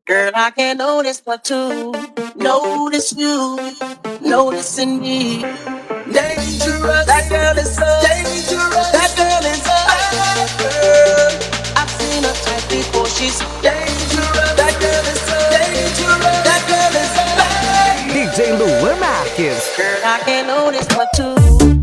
Girl, I can't notice but to notice you, noticing me. Dangerous, that girl is so dangerous. That girl is so girl. I've seen her type before, she's dangerous. That girl is so dangerous. That girl is so bad. DJ Luan Marques. Girl, I can't notice but to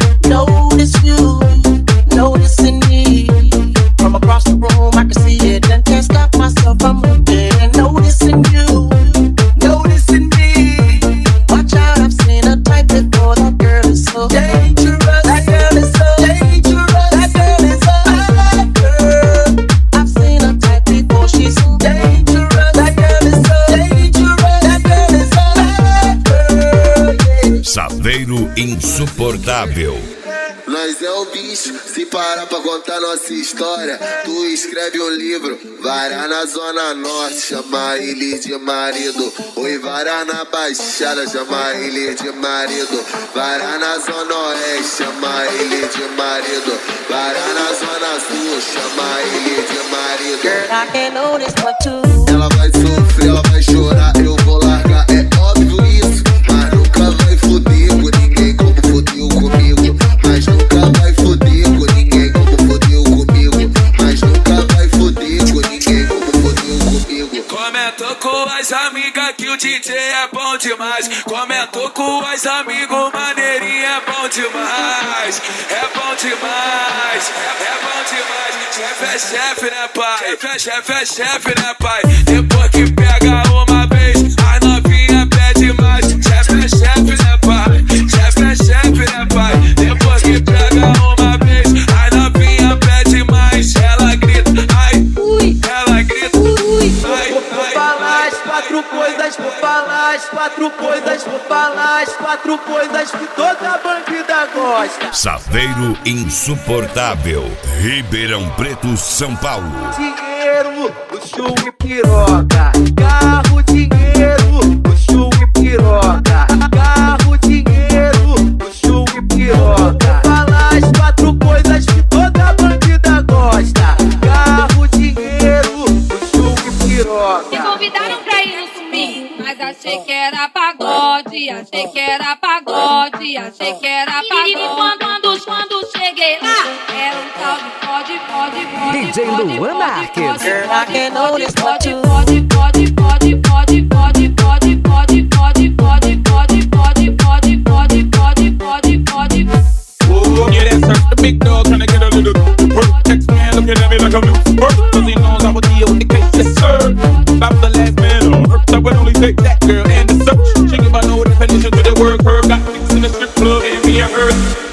notice you, noticing me. From across the room, I can see it and can't stop myself from looking and noticing you, noticing me. Watch out, I've seen her type before. That girl is so dangerous. That girl is so dangerous. That girl is so bad, girl. I've seen her type before. She's so dangerous. That girl is so dangerous. That girl is so bad, girl. Yeah. Saveiro insuportável. Nós é o bicho, se parar pra contar nossa história. Tu escreve um livro, varar na zona norte, chama ele de marido. Oi, varar na baixada, chama ele de marido. Varar na zona oeste, chama ele de marido. Varar na zona sul, chama ele de marido. Girl, I can't notice but to. Ela vai sofrer, ela vai chorar, eu vou largar, é óbvio isso. Mas nunca vai foder com ninguém como fodeu comigo. Mas nunca vai foder com ninguém como fodeu comigo. Mas nunca vai foder com ninguém como fodeu comigo. Comentou com as amigas que o DJ é bom demais. Comentou com as amigos, maneirinho é bom demais. É bom demais, é bom demais. Chefe é chefe, né, pai? Chefe é chefe, né, pai? Depois que pega uma vez, a novinha pede mais. Chefe é chefe, né, pai? Chefe é chefe, né, pai? Depois que pega uma vez, a novinha pede mais. Ela grita, ai, ela grita, ai, Vou falar as quatro coisas, vou falar as quatro coisas, vou falar as quatro coisas que toda bandida gosta. Saveiro insuportável. Ribeirão Preto, São Paulo. Dinheiro, luxo e piroca. Carro, dinheiro, luxo e piroca. Carro, dinheiro, luxo e piroca. Vou falar as quatro coisas que toda bandida gosta. Carro, dinheiro, luxo e piroca. Me convidaram pra ir no swing, mas achei que era pagode, achei que era pagode, achei que era pagode. E quando cheguei lá, era um tal de pode. DJ Luan Marques. Girl, I can't notice but to. yeah, that's her, the big dog tryna get a little work. Text man looking at me like I'm loose work. Cause he knows I would deal with the case, yes sir. About the last man on earth, I would only take that girl and the search. She give my no definition to the word her. Got things in the strip club and me and her.